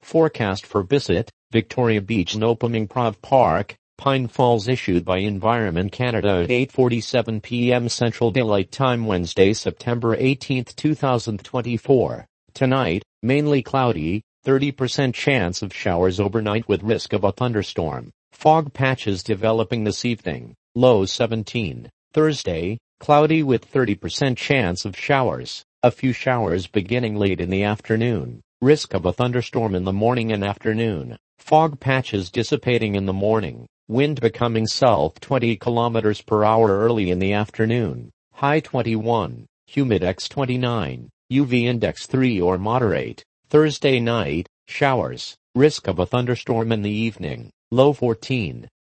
Forecast for Bissett, Victoria Beach and Opamingprov Park, Pine Falls issued by Environment Canada at 8:47 p.m. Central Daylight Time Wednesday, September 18, 2024. Tonight, mainly cloudy, 30% chance of showers overnight with risk of a thunderstorm. Fog patches developing this evening, low 17. Thursday, cloudy with 30% chance of showers, a few showers beginning late in the afternoon. Risk of a thunderstorm in the morning and afternoon. Fog patches dissipating in the morning. Wind becoming south 20 km per hour early in the afternoon. High 21. Humidex 29. UV index 3 or moderate. Thursday night, showers. Risk of a thunderstorm in the evening. Low 14.